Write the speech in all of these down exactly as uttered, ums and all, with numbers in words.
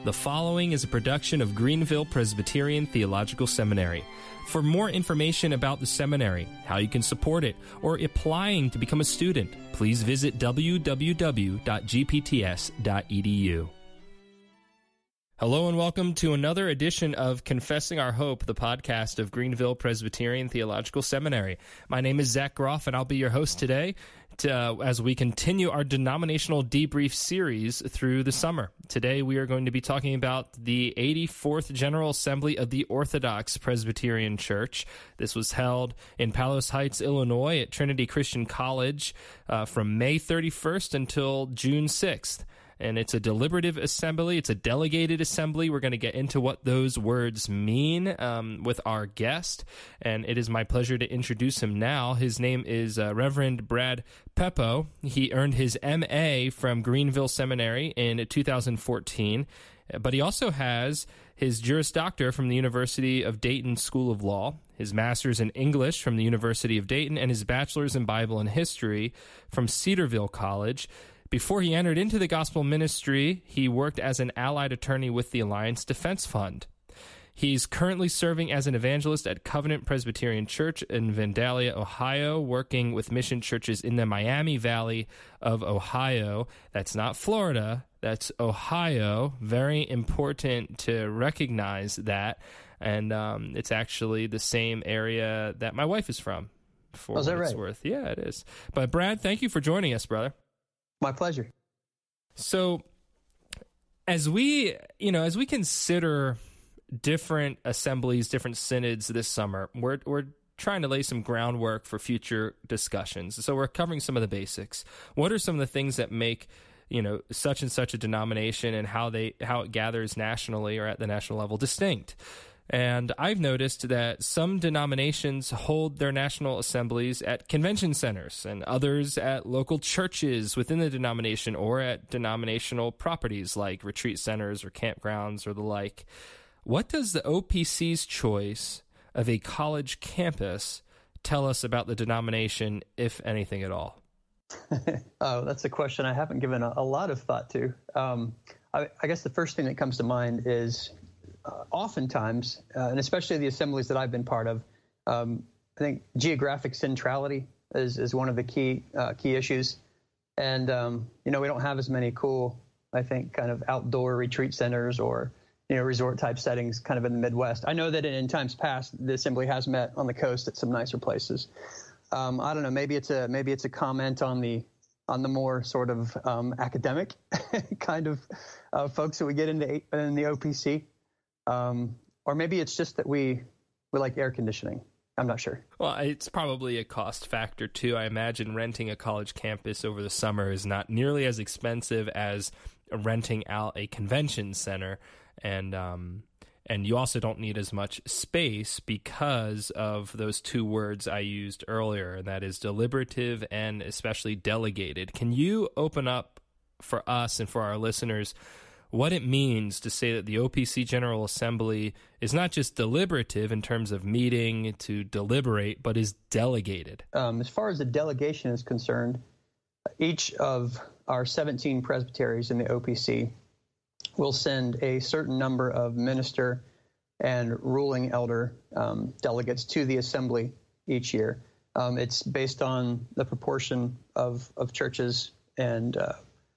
The following is a production of Greenville Presbyterian Theological Seminary. For more information about the seminary, how you can support it, or applying to become a student, please visit w w w dot g p t s dot e d u. Hello and welcome to another edition of Confessing Our Hope, the podcast of Greenville Presbyterian Theological Seminary. My name is Zach Groff, and I'll be your host today to, uh, as we continue our denominational debrief series through the summer. Today we are going to be talking about the eighty-fourth General Assembly of the Orthodox Presbyterian Church. This was held in Palos Heights, Illinois at Trinity Christian College uh, from May thirty-first until June sixth. And it's a deliberative assembly. It's a delegated assembly. We're going to get into what those words mean um, with our guest. And it is my pleasure to introduce him now. His name is uh, Reverend Brad Peppo. He earned his M A from Greenville Seminary in two thousand fourteen. But he also has his Juris Doctor from the University of Dayton School of Law, his Master's in English from the University of Dayton, and his Bachelor's in Bible and History from Cedarville College. Before he entered into the gospel ministry, he worked as an allied attorney with the Alliance Defense Fund. He's currently serving as an evangelist at Covenant Presbyterian Church in Vandalia, Ohio, working with mission churches in the Miami Valley of Ohio. That's not Florida, that's Ohio. Very important to recognize that. And um, it's actually the same area that my wife is from. For oh, is that what it's right? worth. Yeah, it is. But Brad, thank you for joining us, brother. My pleasure. So, as we, you know, as we consider different assemblies, different synods this summer, we're we're trying to lay some groundwork for future discussions. So, we're covering some of the basics. What are some of the things that make, you know, such and such a denomination and how they how it gathers nationally or at the national level distinct? And I've noticed that some denominations hold their national assemblies at convention centers and others at local churches within the denomination or at denominational properties like retreat centers or campgrounds or the like. What does the O P C's choice of a college campus tell us about the denomination, if anything at all? Oh, that's a question I haven't given a, a lot of thought to. Um, I, I guess the first thing that comes to mind is Uh, oftentimes, uh, and especially the assemblies that I've been part of, um, I think geographic centrality is, is one of the key uh, key issues. And, um, you know, we don't have as many cool, I think, kind of outdoor retreat centers or, you know, resort-type settings kind of in the Midwest. I know that in, in times past, the assembly has met on the coast at some nicer places. Um, I don't know, maybe it's a maybe it's a comment on the on the more sort of um, academic kind of uh, folks that we get into in the O P C. Um, or maybe it's just that we we like air conditioning. I'm not sure. Well, it's probably a cost factor, too. I imagine renting a college campus over the summer is not nearly as expensive as renting out a convention center. And um, and you also don't need as much space because of those two words I used earlier, and that is deliberative and especially delegated. Can you open up for us and for our listeners what it means to say that the O P C General Assembly is not just deliberative in terms of meeting to deliberate, but is delegated? Um, as far as the delegation is concerned, each of our seventeen presbyteries in the O P C will send a certain number of minister and ruling elder um, delegates to the assembly each year. Um, it's based on the proportion of, of churches and uh,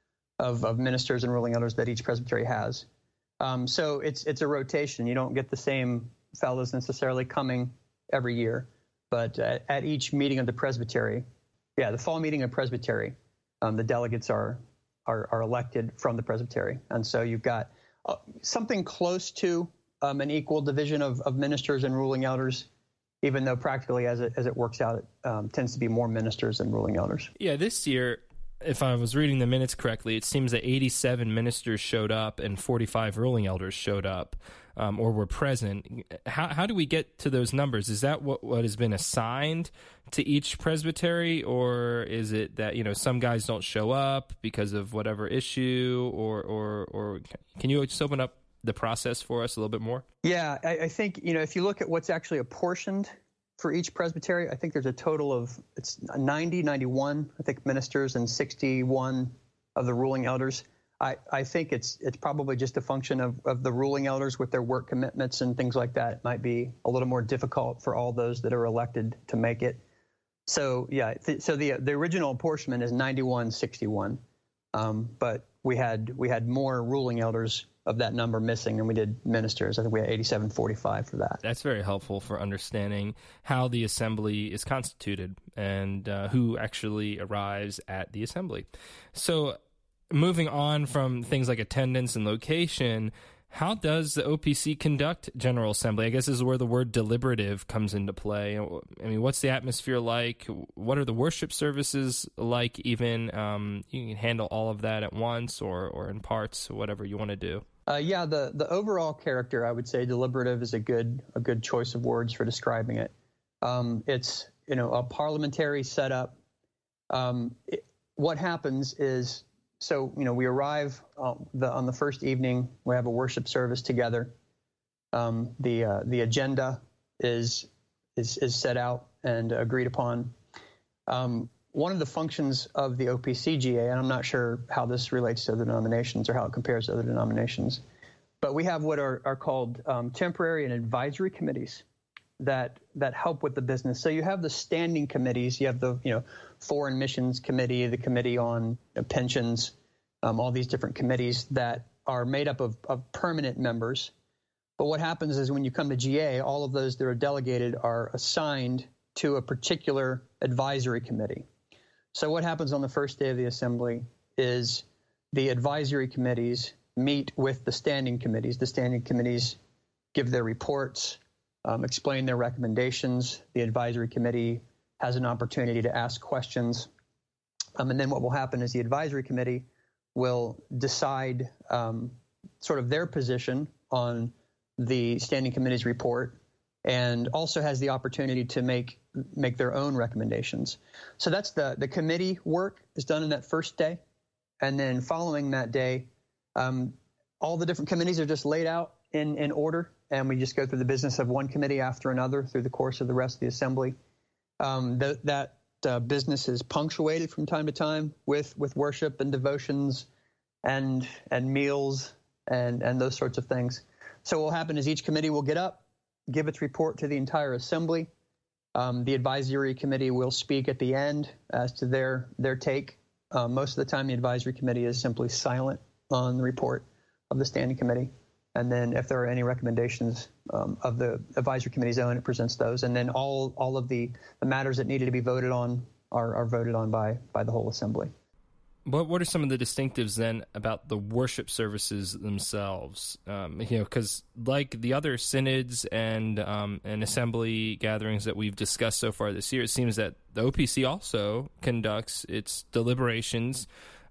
Of, of ministers and ruling elders that each presbytery has. Um, so it's it's a rotation. You don't get the same fellows necessarily coming every year, but at, at each meeting of the presbytery, yeah, the fall meeting of presbytery, um, the delegates are, are are elected from the presbytery, and so you've got uh, something close to um, an equal division of, of ministers and ruling elders. Even though practically, as it as it works out, it um, tends to be more ministers than ruling elders. Yeah, this year, if I was reading the minutes correctly, it seems that eighty-seven ministers showed up and forty-five ruling elders showed up um, or were present. How, how do we get to those numbers? Is that what, what has been assigned to each presbytery, or is it that, you know, some guys don't show up because of whatever issue, or or, or can you just open up the process for us a little bit more? Yeah, I, I think, you know, if you look at what's actually apportioned for each presbytery, I think there's a total of, it's ninety, ninety-one, I think, ministers and sixty-one of the ruling elders. I, I think it's it's probably just a function of, of the ruling elders with their work commitments and things like that. It might be a little more difficult for all those that are elected to make it. So yeah, th- so the the original apportionment is ninety-one sixty-one, um, but we had we had more ruling elders of that number missing than we did ministers. I think we had eighty-seven forty-five for that. That's very helpful for understanding how the assembly is constituted and uh, who actually arrives at the assembly. So moving on from things like attendance and location, how does the O P C conduct General Assembly? I guess this is where the word deliberative comes into play. I mean, what's the atmosphere like? What are the worship services like even? Um, you can handle all of that at once or, or in parts, whatever you want to do. Uh, yeah, the, the overall character, I would say deliberative is a good a good choice of words for describing it. Um, it's, you know, a parliamentary setup. Um, it, what happens is, So, you know, we arrive uh, the, on the first evening, we have a worship service together. Um, the uh, the agenda is, is is set out and agreed upon. Um, one of the functions of the O P C G A, and I'm not sure how this relates to other denominations or how it compares to other denominations, but we have what are, are called um, temporary and advisory committees that that help with the business. So you have the standing committees. You have the, you know, Foreign Missions Committee, the Committee on you know, Pensions, um, all these different committees that are made up of, of permanent members. But what happens is when you come to G A, all of those that are delegated are assigned to a particular advisory committee. So what happens on the first day of the assembly is the advisory committees meet with the standing committees. The standing committees give their reports, um, explain their recommendations. The advisory committee has an opportunity to ask questions. Um, and then what will happen is the advisory committee will decide um, sort of their position on the standing committee's report and also has the opportunity to make make their own recommendations. So that's the, the committee work is done in that first day. And then following that day, um, all the different committees are just laid out in, in order, and we just go through the business of one committee after another through the course of the rest of the assembly. Um, th- that uh, business is punctuated from time to time with, with worship and devotions and and meals and, and those sorts of things. So what will happen is each committee will get up, give its report to the entire assembly. Um, the advisory committee will speak at the end as to their their take. Uh, most of the time, the advisory committee is simply silent on the report of the standing committee. And then if there are any recommendations um, of the advisory committee's own, it presents those. And then all all of the, the matters that needed to be voted on are, are voted on by by the whole assembly. What what are some of the distinctives then about the worship services themselves? Um, you know, because like the other synods and um, and assembly gatherings that we've discussed so far this year, it seems that the O P C also conducts its deliberations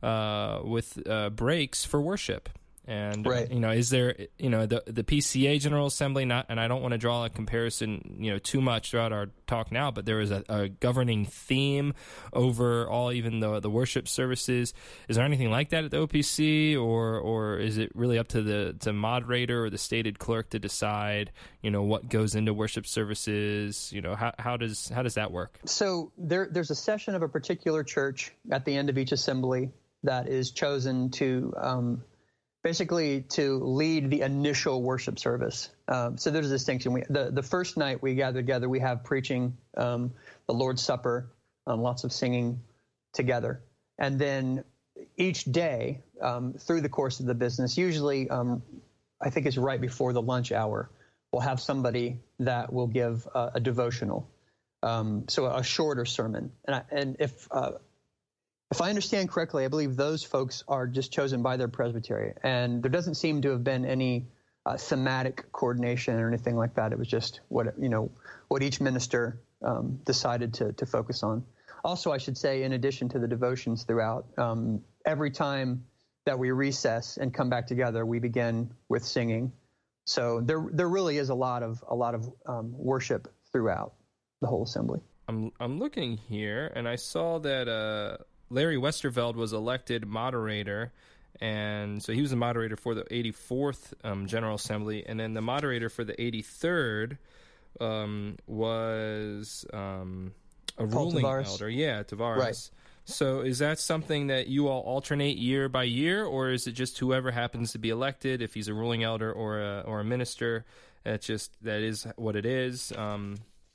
uh, with uh, breaks for worship. And, right. you know, is there, you know, the the P C A General Assembly, not, and I don't want to draw a comparison, you know, too much throughout our talk now, but there is a, a governing theme over all, even the the worship services. Is there anything like that at the O P C, or or is it really up to the to moderator or the stated clerk to decide, you know, what goes into worship services? You know, how how does how does that work? So there there's a session of a particular church at the end of each assembly that is chosen to um, basically to lead the initial worship service. Um, so there's a distinction. We, the, the first night we gather together, we have preaching, um, the Lord's Supper, um, lots of singing together. And then each day um, through the course of the business, usually um, I think it's right before the lunch hour, we'll have somebody that will give a, a devotional, um, so a shorter sermon. And, I, and if uh, If I understand correctly, I believe those folks are just chosen by their presbytery, and there doesn't seem to have been any uh, thematic coordination or anything like that. It was just what you know what each minister um, decided to to focus on. Also, I should say, in addition to the devotions throughout, um, every time that we recess and come back together, we begin with singing. So there there really is a lot of a lot of um, worship throughout the whole assembly. I'm I'm looking here, and I saw that. Uh... Larry Westerveld was elected moderator, and so he was the moderator for the eighty-fourth um, General Assembly, and then the moderator for the eighty-third um, was um, a Paul ruling Tavares. elder. Yeah, Tavares. Right. So is that something that you all alternate year by year, or is it just whoever happens to be elected, if he's a ruling elder or a, or a minister, that's just, that is what it is? Um,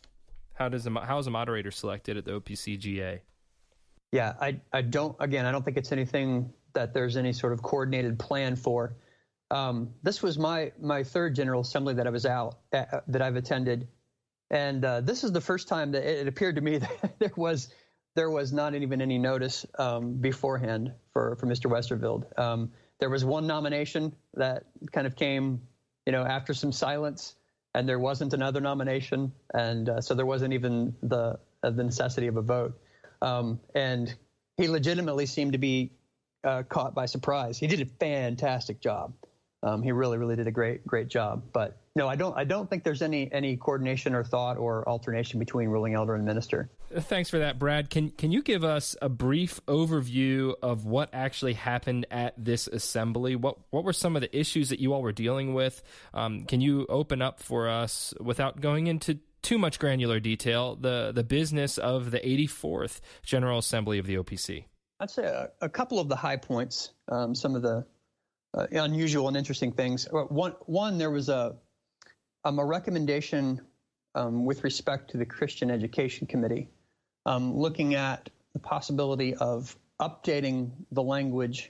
how does a, how is a moderator selected at the O P C G A? Yeah, I, I don't, again, I don't think it's anything that there's any sort of coordinated plan for. Um, this was my, my third General Assembly that I was out, uh, that I've attended. And uh, this is the first time that it, it appeared to me that there was there was not even any notice um, beforehand for, for Mister Westerveld. Um, there was one nomination that kind of came, you know, after some silence, and there wasn't another nomination, and uh, so there wasn't even the uh, the necessity of a vote. Um, and he legitimately seemed to be uh, caught by surprise. He did a fantastic job. Um, he really, really did a great, great job. But no, I don't. I don't think there's any any coordination or thought or alternation between ruling elder and minister. Thanks for that, Brad. Can can you give us a brief overview of what actually happened at this assembly? What what were some of the issues that you all were dealing with? Um, can you open up for us, without going into too much granular detail, the the business of the eighty-fourth General Assembly of the O P C? I'd say a, a couple of the high points, um, some of the uh, unusual and interesting things. One, one there was a um, a recommendation um, with respect to the Christian Education Committee, um, looking at the possibility of updating the language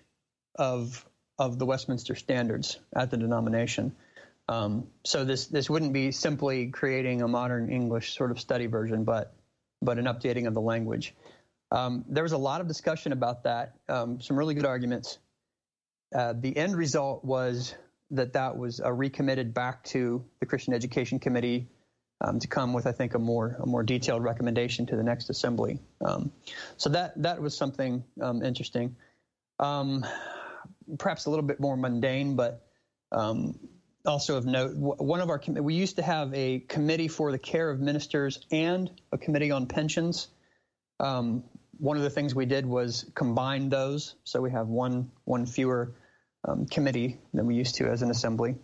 of of the Westminster Standards at the denomination. Um, so this this wouldn't be simply creating a modern English sort of study version, but but an updating of the language. Um, there was a lot of discussion about that, um, some really good arguments. Uh, the end result was that that was uh, recommitted back to the Christian Education Committee um, to come with, I think, a more a more detailed recommendation to the next assembly. Um, so that that was something um, interesting. Um, perhaps a little bit more mundane, but um, also of note. One of our we used to have a committee for the care of ministers and a committee on pensions. Um, one of the things we did was combine those, so we have one one fewer um, committee than we used to as an assembly.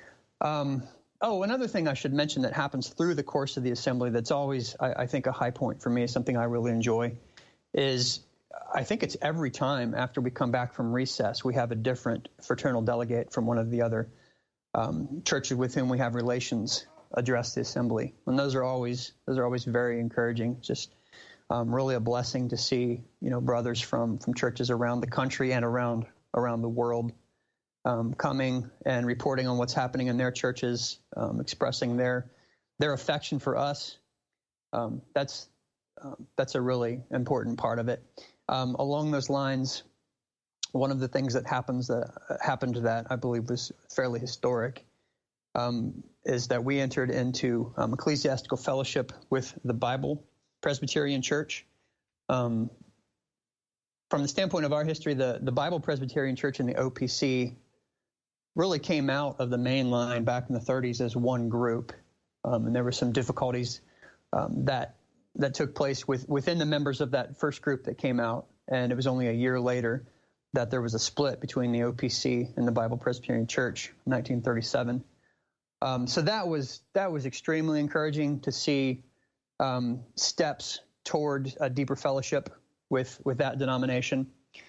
Um, oh, another thing I should mention that happens through the course of the assembly that's always, I, I think, a high point for me, something I really enjoy, is I think it's every time after we come back from recess, we have a different fraternal delegate from one of the other um, churches with whom we have relations address the assembly, and those are always those are always very encouraging. Just Um, really a blessing to see, you know, brothers from, from churches around the country and around around the world um, coming and reporting on what's happening in their churches, um, expressing their their affection for us. Um, that's um, that's a really important part of it. Um, along those lines, one of the things that happens that uh, happened to that I believe was fairly historic um, is that we entered into um, ecclesiastical fellowship with the Bible Presbyterian Church. Um, from the standpoint of our history, the, the Bible Presbyterian Church and the O P C really came out of the main line back in the thirties as one group, um, and there were some difficulties um, that that took place with, within the members of that first group that came out, and it was only a year later that there was a split between the O P C and the Bible Presbyterian Church in nineteen thirty-seven. Um, so that was that was extremely encouraging to see Um, steps toward a deeper fellowship with with that denomination.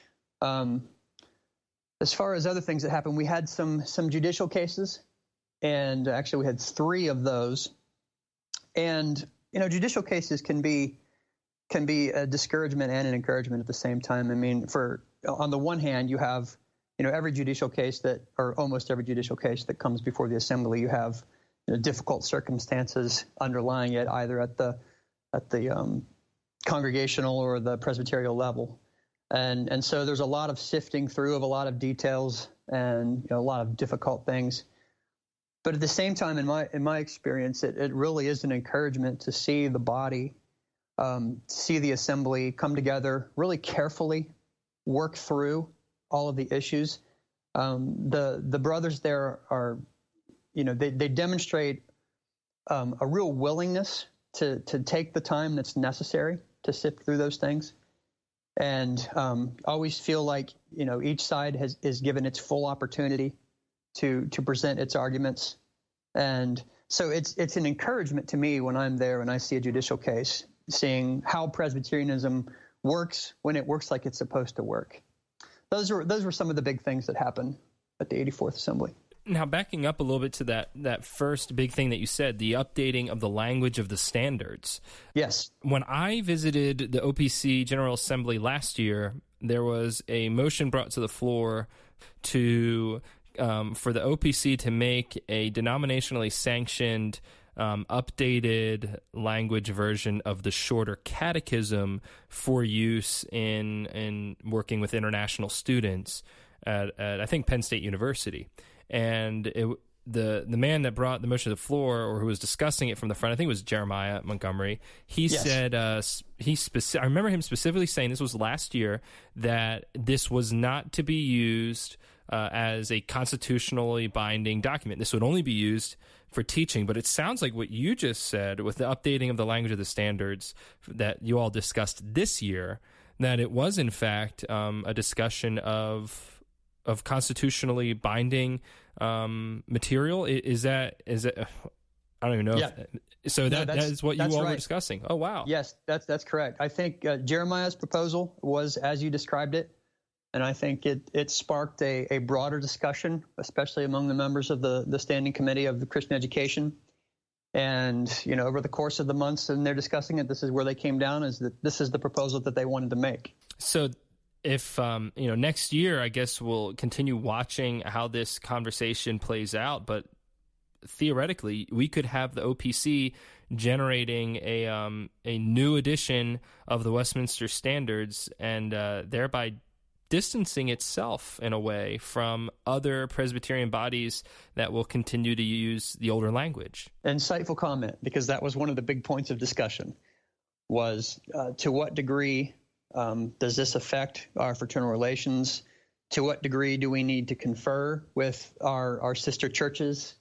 Um, as far as other things that happened, we had some some judicial cases, and actually we had three of those. And you know, judicial cases can be can be a discouragement and an encouragement at the same time. I mean, for on the one hand, you have you know every judicial case that, or almost every judicial case that comes before the assembly, you have you know, difficult circumstances underlying it, either at the at the um, congregational or the presbyterial level, and and so there's a lot of sifting through of a lot of details and you know, a lot of difficult things. But at the same time, in my in my experience, it, it really is an encouragement to see the body, um, see the assembly come together, really carefully work through all of the issues. Um, the the brothers there are, you know, they they demonstrate um, a real willingness to to take the time that's necessary to sift through those things, and um, always feel like you know each side has is given its full opportunity to to present its arguments, and so it's it's an encouragement to me when I'm there and I see a judicial case, seeing how Presbyterianism works when it works like it's supposed to work. Those are those were some of the big things that happened at the eighty-fourth Assembly. Now, backing up a little bit to that that first big thing that you said, the updating of the language of the standards. Yes. When I visited the O P C General Assembly last year, there was a motion brought to the floor to um, for the O P C to make a denominationally sanctioned Um, updated language version of the shorter catechism for use in in working with international students at, at I think Penn State University. And it, the the man that brought the motion to the floor, or who was discussing it from the front, I think it was Jeremiah Montgomery. He yes. said uh, he speci- I remember him specifically saying, this was last year, that this was not to be used uh, as a constitutionally binding document. This would only be used for teaching. But it sounds like what you just said with the updating of the language of the standards that you all discussed this year, that it was in fact um, a discussion of of constitutionally binding um, material. Is that is that? I don't even know. Yeah. If, so that, no, that is what you all right. were discussing. Oh, wow. Yes, that's that's correct. I think uh, Jeremiah's proposal was as you described it. And I think it, it sparked a, a broader discussion, especially among the members of the, the Standing Committee of the Christian Education. And, you know, over the course of the months and they're discussing it, this is where they came down, is that this is the proposal that they wanted to make. So if, um, you know, next year, I guess we'll continue watching how this conversation plays out. But theoretically, we could have the O P C generating a um, a new edition of the Westminster Standards and uh, thereby distancing itself in a way from other Presbyterian bodies that will continue to use the older language. Insightful comment, because that was one of the big points of discussion, was uh, to what degree um, does this affect our fraternal relations? To what degree do we need to confer with our, our sister churches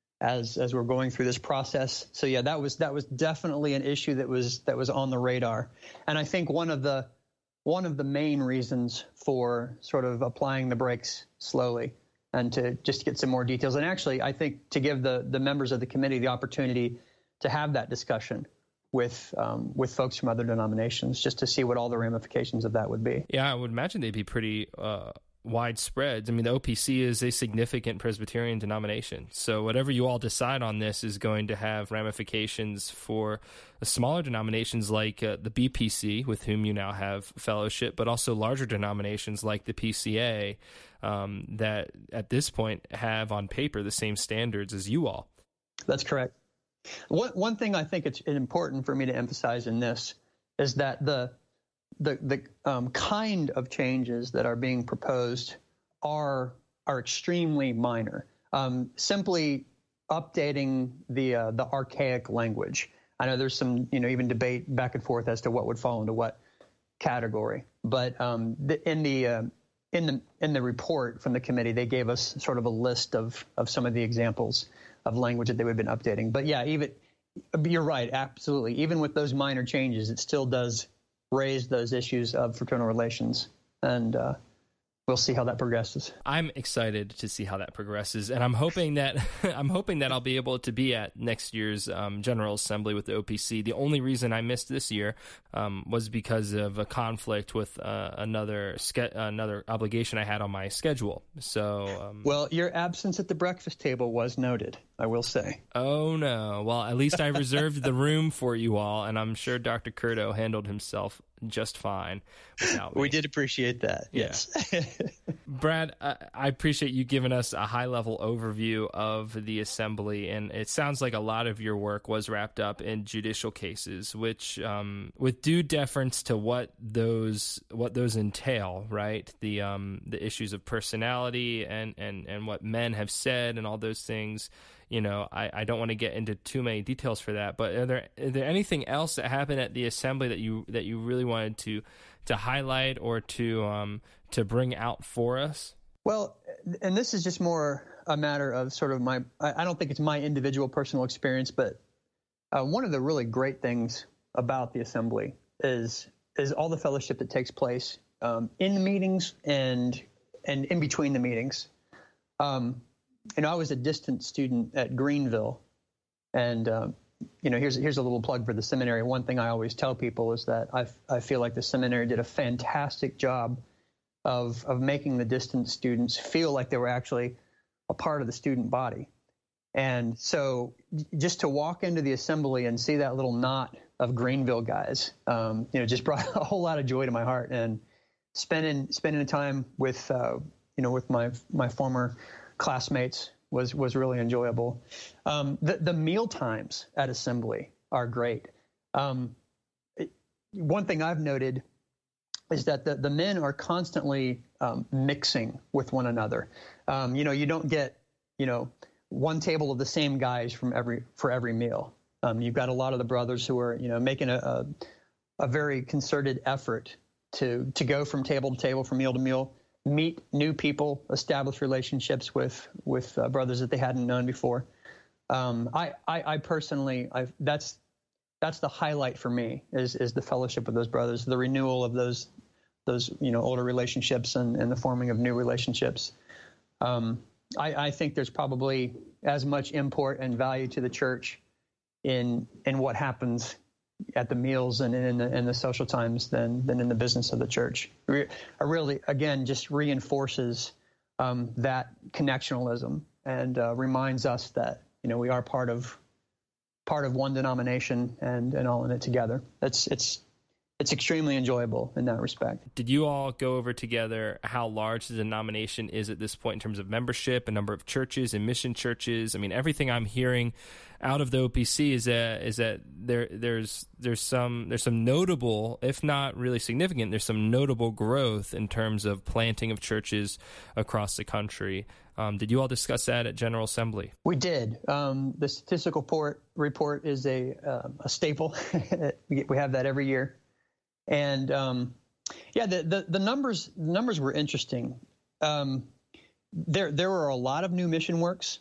as as we're going through this process? So yeah, that was that was definitely an issue that was that was on the radar. And I think one of the One of the main reasons for sort of applying the brakes slowly and to just get some more details. And actually, I think to give the, the members of the committee the opportunity to have that discussion with um, with folks from other denominations, just to see what all the ramifications of that would be. Yeah, I would imagine they'd be pretty uh, widespread. I mean, the O P C is a significant Presbyterian denomination. So whatever you all decide on this is going to have ramifications for smaller denominations like uh, the B P C, with whom you now have fellowship, but also larger denominations like the P C A um, that at this point have on paper the same standards as you all. That's correct. One, one thing I think it's important for me to emphasize in this is that the the the um, kind of changes that are being proposed are are extremely minor. Um, simply updating the uh, the archaic language. I know there's some, you know, even debate back and forth as to what would fall into what category. But um, the, in the uh, in the in the report from the committee, they gave us sort of a list of of some of the examples of language that they would have been updating. But yeah, even you're right, absolutely. Even with those minor changes, it still does raise those issues of fraternal relations, and uh, we'll see how that progresses. I'm excited to see how that progresses, and I'm hoping that I'm hoping that I'll be able to be at next year's um, General Assembly with the O P C. The only reason I missed this year um, was because of a conflict with uh, another ske- another obligation I had on my schedule. So, um, well, your absence at the breakfast table was noted, I will say. Oh no! Well, at least I reserved the room for you all, and I'm sure Doctor Curto handled himself just fine without me. We did appreciate that. Yeah. Yes. Brad, I, I appreciate you giving us a high-level overview of the assembly, and it sounds like a lot of your work was wrapped up in judicial cases, which, um, with due deference to what those what those entail, right? The um, the issues of personality and, and, and what men have said and all those things. You know, I, I don't want to get into too many details for that, but are there is there anything else that happened at the assembly that you that you really wanted to to highlight or to um to bring out for us? Well, and this is just more a matter of sort of my I don't think it's my individual personal experience, but uh, one of the really great things about the assembly is is all the fellowship that takes place um, in the meetings and and in between the meetings. Um, You know, I was a distant student at Greenville, and um, you know, here's here's a little plug for the seminary. One thing I always tell people is that I I feel like the seminary did a fantastic job of of making the distant students feel like they were actually a part of the student body. And so just to walk into the assembly and see that little knot of Greenville guys, um, you know, just brought a whole lot of joy to my heart. And spending spending time with, uh, you know, with my my former classmates was was really enjoyable. Um, the the meal times at assembly are great. Um, it, one thing I've noted is that the, the men are constantly um, mixing with one another. Um, you know, you don't get, you know, one table of the same guys from every for every meal. Um, you've got a lot of the brothers who are, you know, making a, a, a very concerted effort to to go from table to table, from meal to meal, meet new people, establish relationships with with uh, brothers that they hadn't known before. Um, I, I I personally, I that's that's the highlight for me is is the fellowship with those brothers, the renewal of those those you know older relationships and, and the forming of new relationships. Um, I, I think there's probably as much import and value to the church in in what happens at the meals and in the, in the social times than than in the business of the church. It really, again, just reinforces um, that connectionalism and uh, reminds us that you know we are part of part of one denomination and and all in it together. It's it's it's extremely enjoyable in that respect. Did you all go over together how large the denomination is at this point in terms of membership, a number of churches and mission churches? I mean, everything I'm hearing out of the O P C is that is that there there's there's some there's some notable, if not really significant, there's some notable growth in terms of planting of churches across the country. Um, did you all discuss that at General Assembly? We did. Um, the statistical report, report is a uh, a staple. We have that every year. And um, yeah, the, the the numbers the numbers were interesting. Um, there there were a lot of new mission works,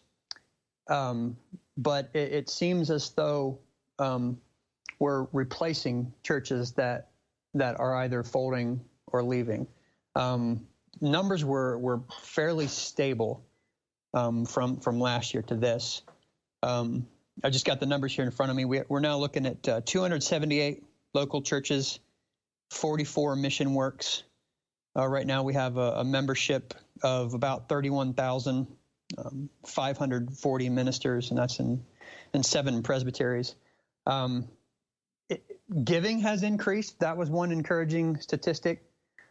um, but it, it seems as though um, we're replacing churches that that are either folding or leaving. Um, numbers were were fairly stable um, from from last year to this. Um, I just got the numbers here in front of me. We, we're now looking at uh, two hundred seventy-eight local churches, forty-four mission works. Uh, right now we have a, a membership of about thirty-one thousand five hundred forty ministers, and that's in, in seven presbyteries. Um, it, giving has increased. That was one encouraging statistic.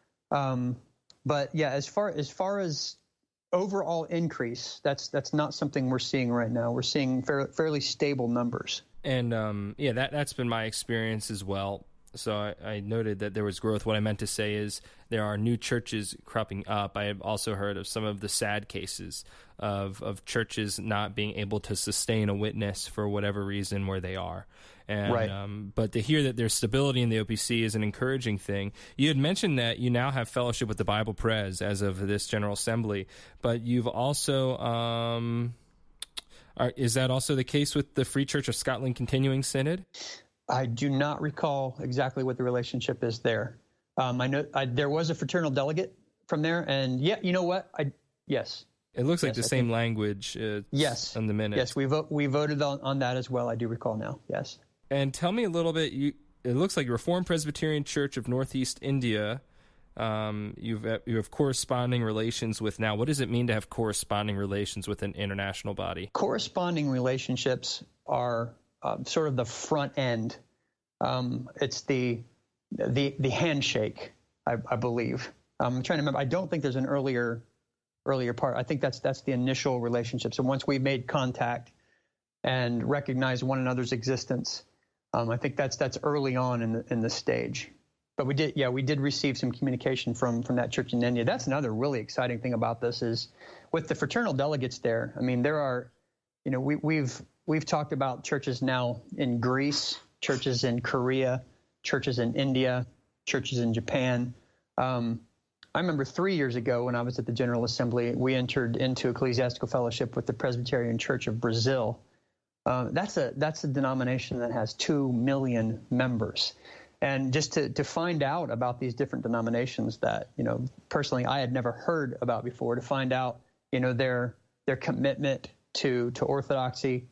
Um, but yeah, as far as far as overall increase, that's that's not something we're seeing right now. We're seeing fair, fairly stable numbers. And um, yeah, that that's been my experience as well. So I, I noted that there was growth. What I meant to say is there are new churches cropping up. I have also heard of some of the sad cases of of churches not being able to sustain a witness for whatever reason where they are. And, right. um, but to hear that there's stability in the O P C is an encouraging thing. You had mentioned that you now have fellowship with the Bible Pres as of this General Assembly, but you've also... Um, are, is that also the case with the Free Church of Scotland Continuing Synod? I do not recall exactly what the relationship is there. Um, I know I, there was a fraternal delegate from there, and yeah, you know what? I yes. It looks like yes, the I same think. language. Uh, yes, on the minutes. Yes, we vote. We voted on, on that as well. I do recall now. Yes. And tell me a little bit. You it looks like Reformed Presbyterian Church of Northeast India. Um, you've you have corresponding relations with now. What does it mean to have corresponding relations with an international body? Corresponding relationships are uh, sort of the front end. Um, it's the the the handshake, I, I believe. Um, I'm trying to remember. I don't think there's an earlier earlier part. I think that's that's the initial relationship. So once we made contact and recognized one another's existence, um, I think that's that's early on in the in the stage. But we did, yeah, we did receive some communication from from that church in India. That's another really exciting thing about this is with the fraternal delegates there. I mean, there are, you know, we, we've we've talked about churches now in Greece, churches in Korea, churches in India, churches in Japan. Um, I remember three years ago when I was at the General Assembly, we entered into ecclesiastical fellowship with the Presbyterian Church of Brazil. Uh, that's a that's a denomination that has two million members. And just to, to find out about these different denominations that, you know, personally I had never heard about before, to find out, you know, their their commitment to to orthodoxy,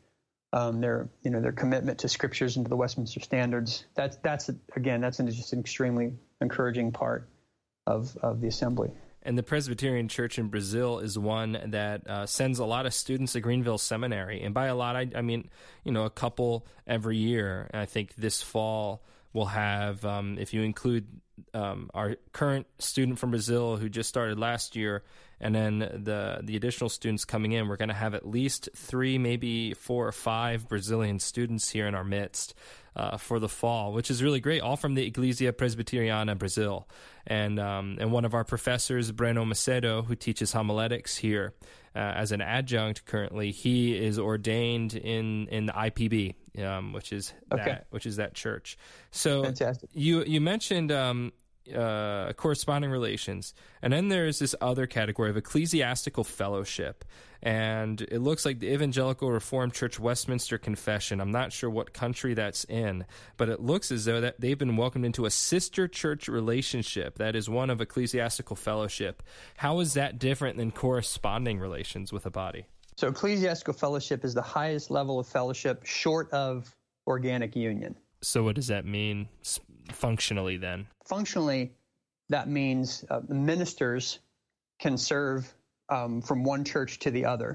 um, their you know their commitment to scriptures and to the Westminster Standards. That's that's again that's an, just an extremely encouraging part of of the assembly. And the Presbyterian Church in Brazil is one that uh, sends a lot of students to Greenville Seminary. And by a lot, I, I mean, you know, a couple every year. And I think this fall we'll have, um, if you include um, our current student from Brazil who just started last year, and then the the additional students coming in, we're going to have at least three, maybe four or five Brazilian students here in our midst uh, for the fall, which is really great, all from the Iglesia Presbiteriana Brazil. And um, and one of our professors, Breno Macedo, who teaches homiletics here uh, as an adjunct currently, he is ordained in, in the I P B, um, which is okay. that which is that church. So Fantastic. you you mentioned um, uh, corresponding relations, and then there's this other category of ecclesiastical fellowship, and it looks like the Evangelical Reformed Church Westminster Confession. I'm not sure what country that's in, but it looks as though that they've been welcomed into a sister church relationship that is one of ecclesiastical fellowship. How is that different than corresponding relations with a body? So ecclesiastical fellowship is the highest level of fellowship short of organic union. So what does that mean functionally then? Functionally, that means uh, ministers can serve um, from one church to the other.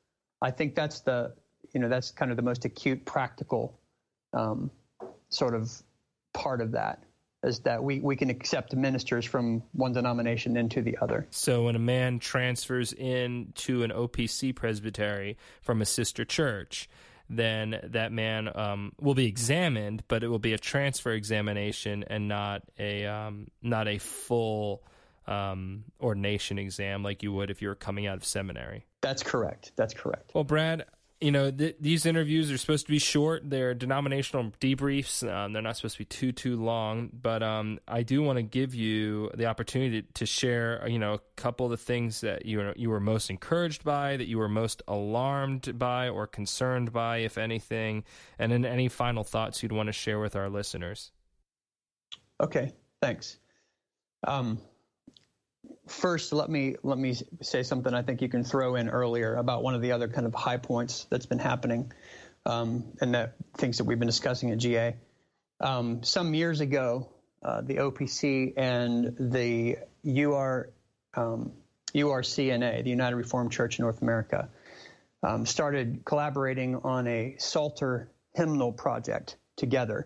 I think that's the, you know, that's kind of the most acute practical um, sort of part of that, is that we, we can accept ministers from one denomination into the other. So when a man transfers in to an O P C presbytery from a sister church, then that man um, will be examined, but it will be a transfer examination and not a um, not a full um, ordination exam like you would if you were coming out of seminary. That's correct. That's correct. Well, Brad, you know, th- these interviews are supposed to be short. They're denominational debriefs. Um, they're not supposed to be too, too long. But um, I do want to give you the opportunity to, to share, you know, a couple of the things that you were, you were most encouraged by, that you were most alarmed by or concerned by, if anything, and then any final thoughts you'd want to share with our listeners. Okay, thanks. Um, First, let me let me say something I think you can throw in earlier about one of the other kind of high points that's been happening, um, and that things that we've been discussing at G A. Um, some years ago, uh, the O P C and the U R um, U R C N A, the United Reformed Church in North America, um, started collaborating on a Psalter hymnal project together.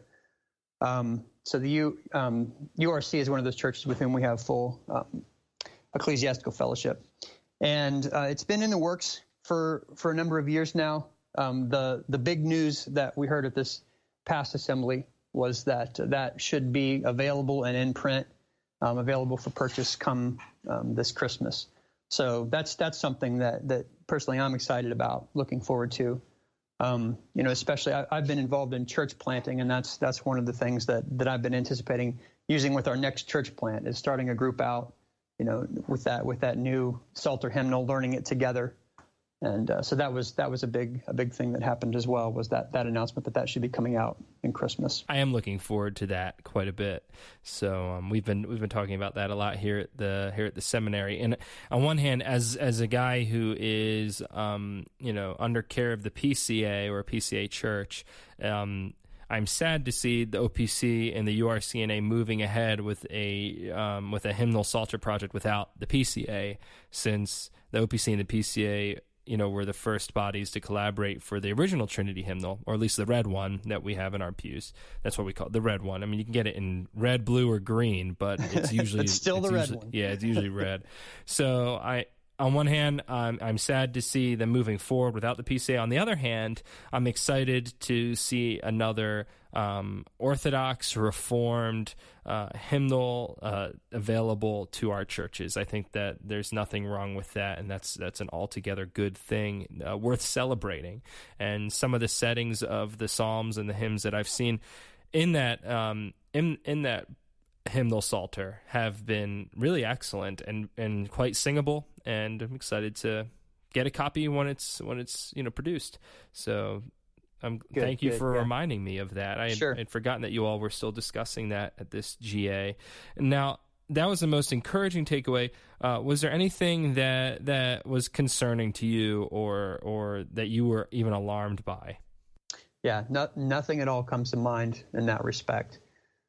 Um, so the U, um, U R C is one of those churches with whom we have full um, ecclesiastical fellowship, and uh, it's been in the works for for a number of years now. Um, the the big news that we heard at this past assembly was that uh, that should be available and in print, um, available for purchase come um, this Christmas. So that's that's something that that personally I'm excited about, looking forward to. Um, you know, especially I, I've been involved in church planting, and that's that's one of the things that that I've been anticipating using with our next church plant, is starting a group out, you know, with that with that new Psalter hymnal, learning it together, and uh, so that was that was a big a big thing that happened as well, was that that announcement that that should be coming out in Christmas. I am looking forward to that quite a bit. So um, we've been we've been talking about that a lot here at the here at the seminary. And on one hand, as as a guy who is um, you know under care of the P C A or a P C A church, um, I'm sad to see the O P C and the U R C N A moving ahead with a um, with a hymnal Psalter project without the P C A, since the O P C and the P C A, you know, were the first bodies to collaborate for the original Trinity hymnal, or at least the red one that we have in our pews. That's what we call it, the red one. I mean, you can get it in red, blue, or green, but it's usually it's still it's the usually, red one. Yeah, it's usually red. So I. On one hand, I'm, I'm sad to see them moving forward without the P C A. On the other hand, I'm excited to see another um, Orthodox, Reformed uh, hymnal uh, available to our churches. I think that there's nothing wrong with that, and that's that's an altogether good thing, uh, worth celebrating. And some of the settings of the Psalms and the hymns that I've seen in that um, in in that hymnal Psalter have been really excellent and, and quite singable, and I'm excited to get a copy when it's when it's you know produced. So um, good, thank you good, for yeah. reminding me of that. I had, sure. I'd forgotten that you all were still discussing that at this G A. Now, that was the most encouraging takeaway. Uh, was there anything that that was concerning to you, or or that you were even alarmed by? yeah, no, nothing at all comes to mind in that respect.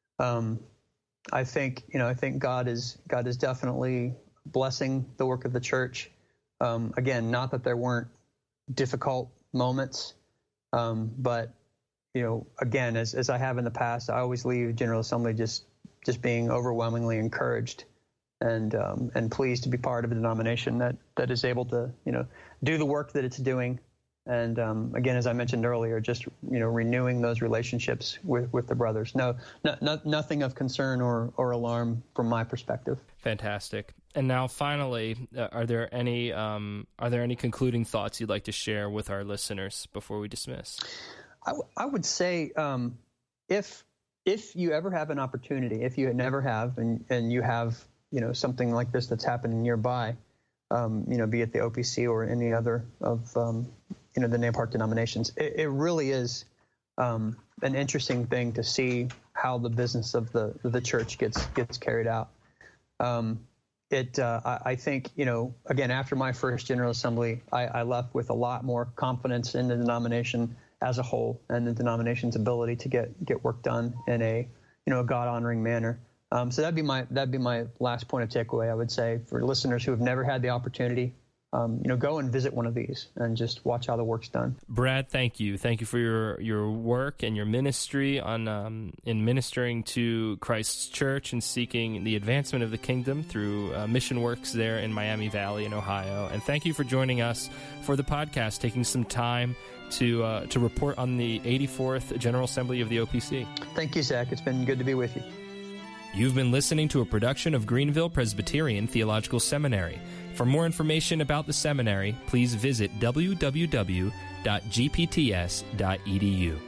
Um, I think, you know, I think God is God is definitely blessing the work of the church. Um, again, not that there weren't difficult moments, um, but you know, again, as as I have in the past, I always leave General Assembly just just being overwhelmingly encouraged and um, and pleased to be part of a denomination that that is able to, you know, do the work that it's doing. And um, again, as I mentioned earlier, just, you know, renewing those relationships with, with the brothers. No, no, no, nothing of concern or, or alarm from my perspective. Fantastic. And now, finally, uh, are there any um, are there any concluding thoughts you'd like to share with our listeners before we dismiss? I, w- I would say um, if if you ever have an opportunity, if you never have, and and you have, you know, something like this that's happening nearby, um, you know, be it the O P C or any other of um, you know, the NAMPARC denominations, it, it really is um, an interesting thing to see how the business of the the church gets gets carried out. Um, it, uh, I, I think, you know, again, after my first General Assembly, I, I left with a lot more confidence in the denomination as a whole and the denomination's ability to get get work done in a, you know, a God-honoring manner. Um, so that'd be my that'd be my last point of takeaway. I would say for listeners who have never had the opportunity. Um, you know, go and visit one of these and just watch how the work's done. Brad, thank you. Thank you for your, your work and your ministry on um, in ministering to Christ's church and seeking the advancement of the kingdom through uh, mission works there in Miami Valley in Ohio. And thank you for joining us for the podcast, taking some time to uh, to report on the eighty-fourth General Assembly of the O P C. Thank you, Zach. It's been good to be with you. You've been listening to a production of Greenville Presbyterian Theological Seminary. For more information about the seminary, please visit w w w dot g p t s dot e d u.